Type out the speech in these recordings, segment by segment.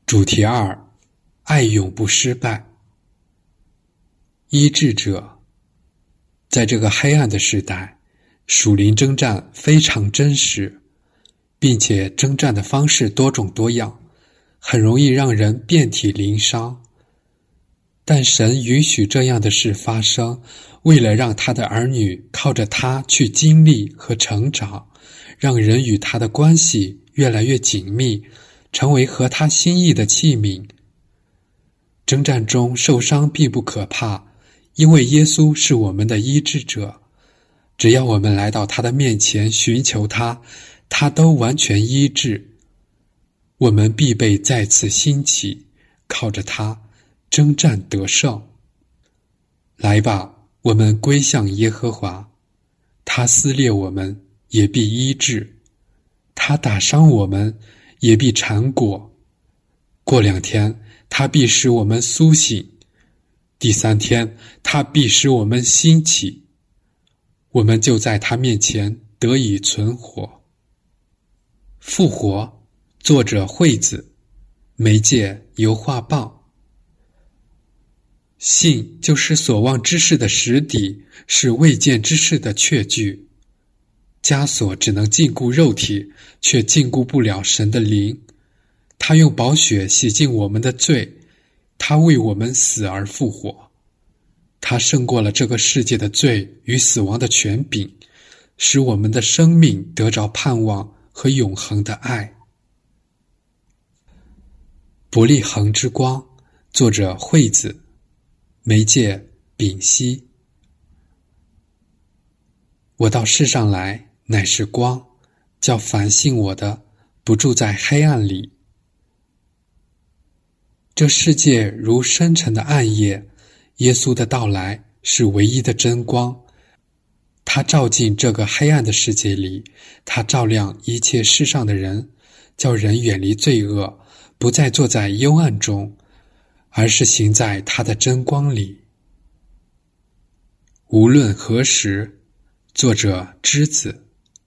主题2：爱永不失败。医治者。在这个黑暗的时代，属灵征战非常真实，并且征战的方式多种多样，很容易让人遍体鳞伤。但神允许这样的事发生，为了让他的儿女靠着他去经历和成长，让人与他的关系越来越紧密，成为合他心意的器皿。征战中受伤并不可怕，因为耶稣是我们的医治者，只要我们来到他的面前寻求他，他都完全医治。我们必被再次兴起，靠着他征战得胜。来吧，我们归向耶和华，他撕裂我们，也必医治；他打伤我们，也必缠裹。过2天，他必使我们苏醒；第3天，他必使我们兴起。我们就在他面前得以存活。复活，作者惠子，媒介油画棒。信就是所望之事的实底，是未见之事的确据。枷锁只能禁锢肉体，却禁锢不了神的灵。他用宝血洗净我们的罪，他为我们死而复活。他胜过了这个世界的罪与死亡的权柄，使我们的生命得着盼望和永恒的爱。伯利恒之光，作者惠子，媒介丙烯。我到世上来，乃是光，叫凡信我的不住在黑暗里。这世界如深沉的暗夜，耶稣的到来是唯一的真光。他照进这个黑暗的世界里，他照亮一切世上的人，叫人远离罪恶，不再坐在幽暗中，而是行在他的真光里。无论何时，作者栀子。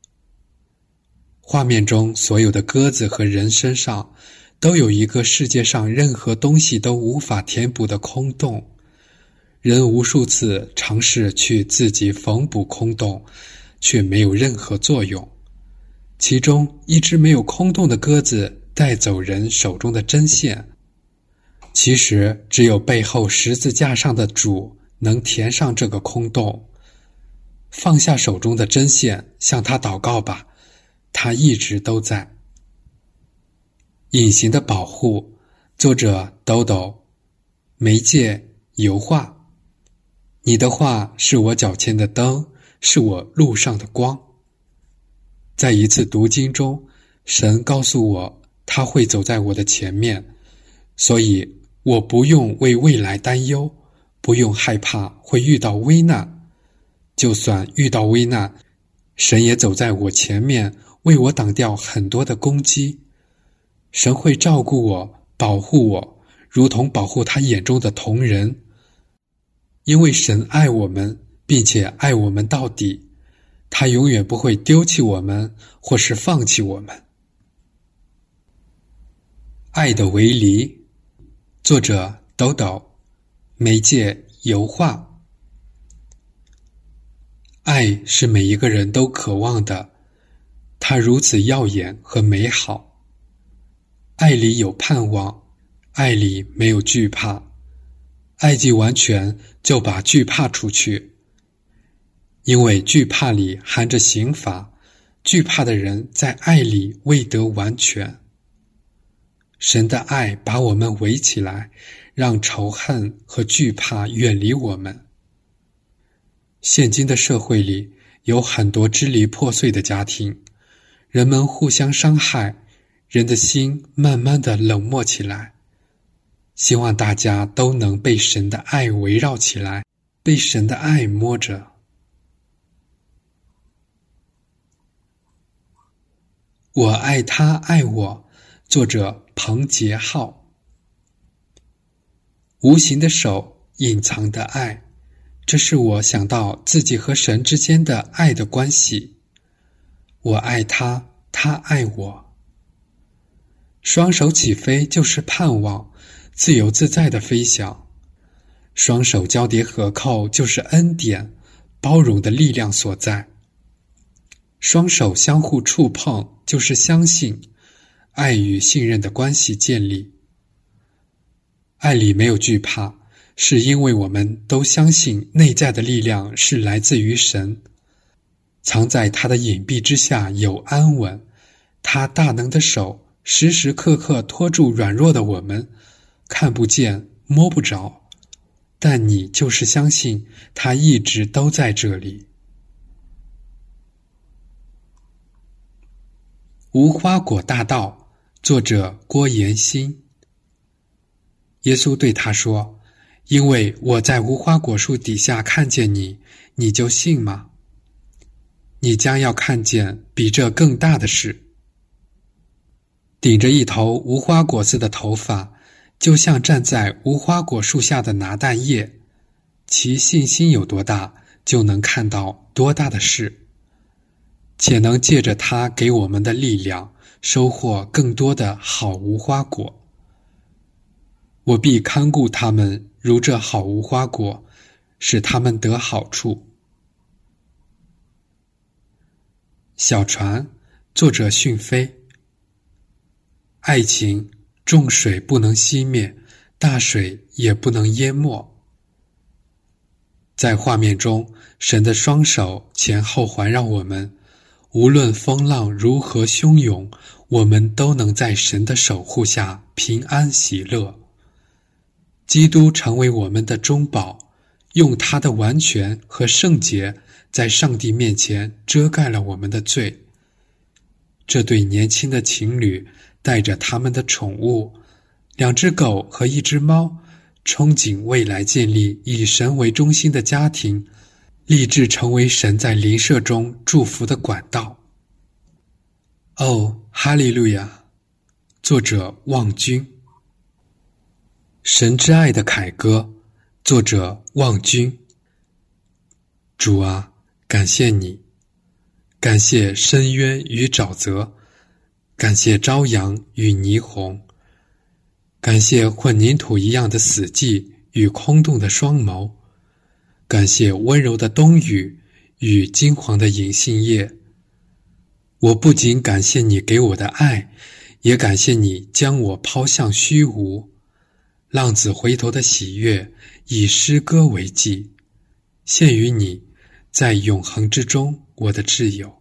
画面中所有的鸽子和人身上都有一个世界上任何东西都无法填补的空洞。人无数次尝试去自己缝补空洞，却没有任何作用。其中一只没有空洞的鸽子带走人手中的针线，其实只有背后十字架上的主能填上这个空洞。放下手中的针线，向他祷告吧，他一直都在。隐形的保护，作者豆豆，媒介油画。你的话是我脚前的灯，是我路上的光。在一次读经中，神告诉我他会走在我的前面，所以我不用为未来担忧，不用害怕会遇到危难。就算遇到危难，神也走在我前面，为我挡掉很多的攻击。神会照顾我，保护我，如同保护他眼中的瞳人。因为神爱我们，并且爱我们到底，他永远不会丢弃我们，或是放弃我们。爱的围篱，作者豆豆，媒介油画。爱是每一个人都渴望的，它如此耀眼和美好。爱里有盼望，爱里没有惧怕。爱既完全，就把惧怕除去。因为惧怕里含着刑罚，惧怕的人在爱里未得完全。神的爱把我们围起来，让仇恨和惧怕远离我们。现今的社会里有很多支离破碎的家庭，人们互相伤害，人的心慢慢地冷漠起来。希望大家都能被神的爱围绕起来，被神的爱摸着。我爱他爱我，作者彭杰浩。无形的手，隐藏的爱，这是我想到自己和神之间的爱的关系。我爱他，他爱我。 双手起飞就是盼望，自由自在的飞翔。双手交叠合扣就是恩典，包容的力量所在。双手相互触碰就是相信，爱与信任的关系建立。爱里没有惧怕，是因为我们都相信内在的力量是来自于神，藏在他的隐蔽之下有安稳，他大能的手时时刻刻托住软弱的我们，看不见摸不着，但你就是相信他一直都在这里。无花果大道，作者郭延新。耶稣对他说，因为我在无花果树底下看见你，你就信吗？你将要看见比这更大的事。顶着一头无花果似的头发，就像站在无花果树下的拿但业，其信心有多大，就能看到多大的事，且能借着他给我们的力量，收获更多的好无花果。我必看顾他们如这好无花果，使他们得好处。小船，作者训飞。爱情，重水不能熄灭，大水也不能淹没。在画面中，神的双手前后环绕我们，无论风浪如何汹涌，我们都能在神的守护下平安喜乐。基督成为我们的中保，用他的完全和圣洁在上帝面前遮盖了我们的罪。这对年轻的情侣带着他们的宠物，2只狗和1只猫，憧憬未来建立以神为中心的家庭，立志成为神在邻舍中祝福的管道。哦，哈利路亚！作者望君。神之爱的凯歌，作者望君。主啊，感谢你，感谢深渊与沼泽，感谢朝阳与霓虹，感谢混凝土一样的死寂与空洞的双眸，感谢温柔的冬雨与金黄的银杏叶。我不仅感谢你给我的爱，也感谢你将我抛向虚无。浪子回头的喜悦，以诗歌为祭，献于你，在永恒之中，我的挚友。